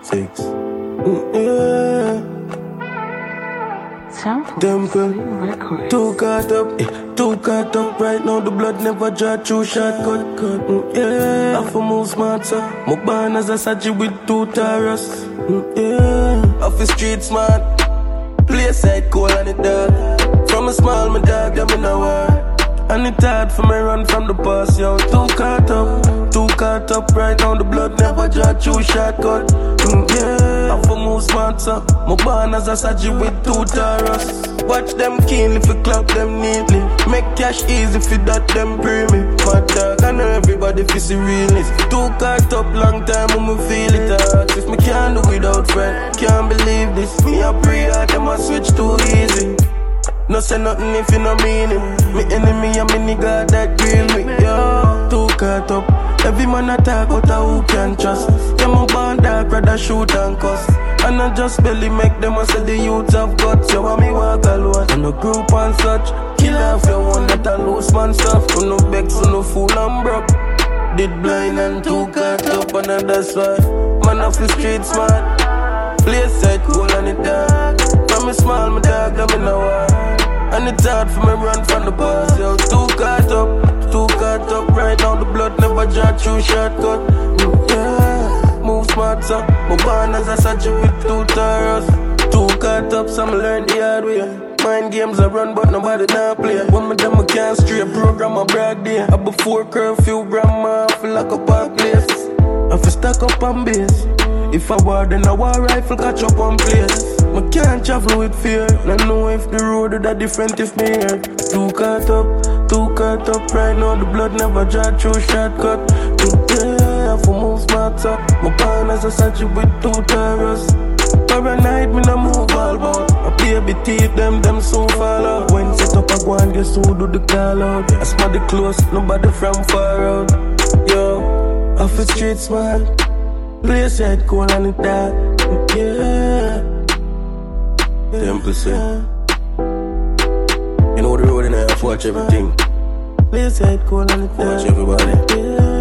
6. Yeah. Temple, too caught up right now. The blood never draw through shortcut. Yeah, I for move smart, sir. My born as a Saji with 2 Taurus. Yeah, off the street smart. Place side cold and it dark. From a small, my dog, them in a war. And it hard for me run from the past, yo. Too caught up right now. The blood never draw through shortcut. Yeah, I for move smart, sir. My born as a Saji with 2 Taurus. Watch them keenly if you clap them neatly. Make cash easy for that them pay me. My dog, I know everybody feel the realness. Too caught up long time when me feel it hard. If me can't do without friend, can't believe this. Me a pray hard, them a switch too easy. No say nothing if you no mean it. Me enemy and me nigga that grill me. Yo, too caught up. Every man attack out of who can trust. Yeah, my band dark, rather shoot and cuss. And I just barely make them a say the youths have guts. You want me walk alone in a group and such. Kill off your one that a loose man stuff. Who no begs, who no fool and broke. Did blind and too caught up and that's why. Man off the street smart. Place side cool and it dark. From me small, my dog, them in a war. And it's hard for me run from the past. Yo, too caught up right now. The blood never draw through shortcut. Yeah, move smart, so my born as a Saji with 2 Taurus. Too caught up, so I learn the hard way. Mind games I run, but nobody now play. When me them I can't straight program a brag day. I before curfew, grandma, I feel like a park place. I feel stuck up on base. If I war, then I war rifle catch up on place. I can't travel with fear. I know if the road is that different if me here. Too caught up right now. The blood never draw through shortcut. Yeah, I for move smart up. My born as a Saji with 2 Taurus. Paranoid, me no move all about. I baby teeth, them soon fall out. When set up I go and guess who do the call out. I smell the close, nobody from far out. Yo, off the street smart. Place head cold and it dark. Yeah. Temple say. You know the road and I have to watch everything. Place head cold and it dark. Watch everybody. Yeah.